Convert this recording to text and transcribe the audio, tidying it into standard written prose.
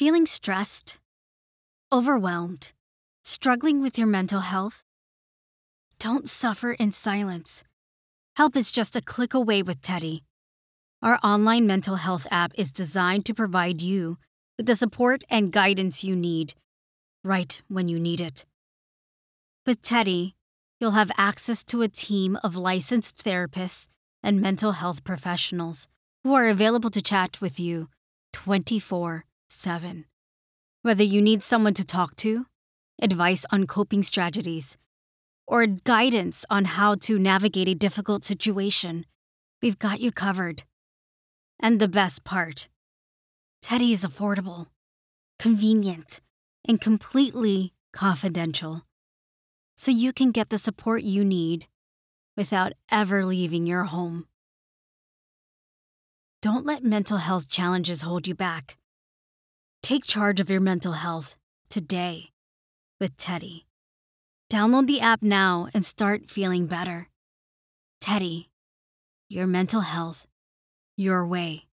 Feeling stressed, overwhelmed, struggling with your mental health? Don't suffer in silence. Help is just a click away with Teddy. Our online mental health app is designed to provide you with the support and guidance you need, right when you need it. With Teddy, you'll have access to a team of licensed therapists and mental health professionals who are available to chat with you 24/7. Whether you need someone to talk to, advice on coping strategies, or guidance on how to navigate a difficult situation, we've got you covered. And the best part, Teddy is affordable, convenient, and completely confidential, so you can get the support you need without ever leaving your home. Don't let mental health challenges hold you back. Take charge of your mental health today with Teddy. Download the app now and start feeling better. Teddy, your mental health, your way.